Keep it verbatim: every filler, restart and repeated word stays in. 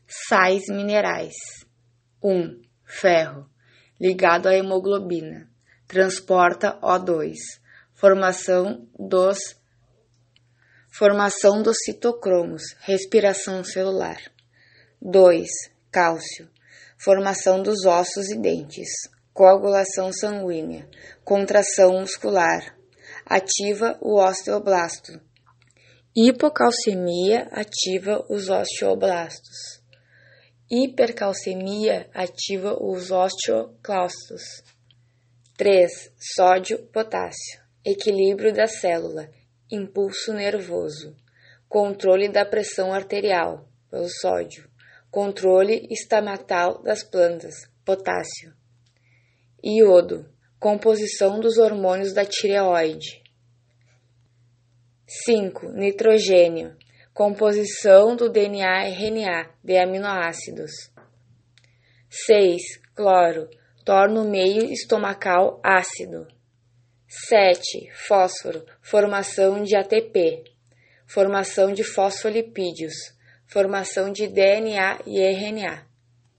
Sais minerais. um. Ferro, ligado à hemoglobina, transporta O dois, formação dos formação dos citocromos, respiração celular. dois. Cálcio, formação dos ossos e dentes, coagulação sanguínea, contração muscular, ativa o osteoblasto. Hipocalcemia ativa os osteoblastos. Hipercalcemia ativa os osteoclastos. três. Sódio, potássio. Equilíbrio da célula. Impulso nervoso. Controle da pressão arterial, pelo sódio. Controle estamatal das plantas, potássio. Iodo. Composição dos hormônios da tireoide. cinco. Nitrogênio. Composição do D N A R N A de aminoácidos. seis. Cloro. Torna o meio estomacal ácido. sete. Fósforo. Formação de A T P. Formação de fosfolipídios. Formação de D N A e R N A.